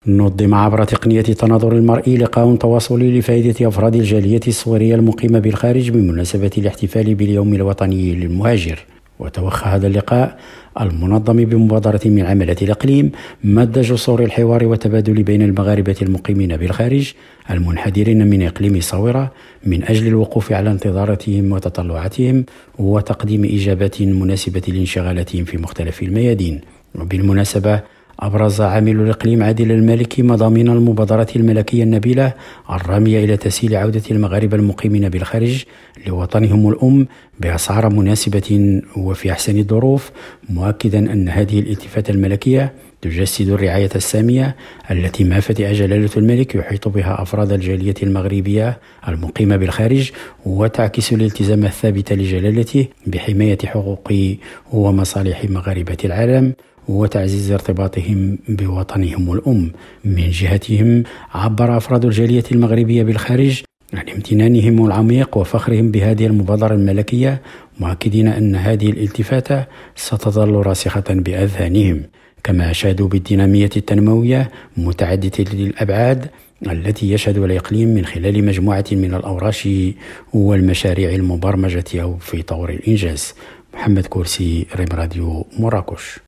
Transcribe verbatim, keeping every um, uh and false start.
نظم عبر تقنية تناظر المرئي لقاء تواصلي لفائدة أفراد الجالية الصورية المقيمة بالخارج بمناسبة الاحتفال باليوم الوطني للمهاجر. وتوخى هذا اللقاء المنظم بمبادرة من عملة الإقليم مد جسور الحوار والتبادل بين المغاربة المقيمين بالخارج المنحدرين من إقليم صويرة من أجل الوقوف على انتظاراتهم وتطلعاتهم وتقديم إجابات مناسبة لانشغالاتهم في مختلف الميادين. وبالمناسبة أبرز عامل الإقليم عادل المالكي مضامين المبادرة الملكية النبيلة الرامية إلى تسهيل عودة المغاربة المقيمين بالخارج لوطنهم الأم بأسعار مناسبة وفي أحسن الظروف، مؤكدا أن هذه الالتفاتة الملكية تجسد الرعاية السامية التي ما فتئ جلالة الملك يحيط بها أفراد الجالية المغربية المقيمة بالخارج، وتعكس الالتزام الثابت لجلالته بحماية حقوق ومصالح مغاربة العالم وتعزيز ارتباطهم بوطنهم الأم. من جهتهم عبر أفراد الجالية المغربية بالخارج عن امتنانهم العميق وفخرهم بهذه المبادرة الملكية، مؤكدين أن هذه الالتفاتة ستظل راسخة بأذهانهم، كما أشادوا بالدينامية التنموية متعددة الأبعاد التي يشهد الإقليم من خلال مجموعة من الأوراش والمشاريع المبرمجة أو في طور الإنجاز. محمد كورسي، ريم راديو، مراكش.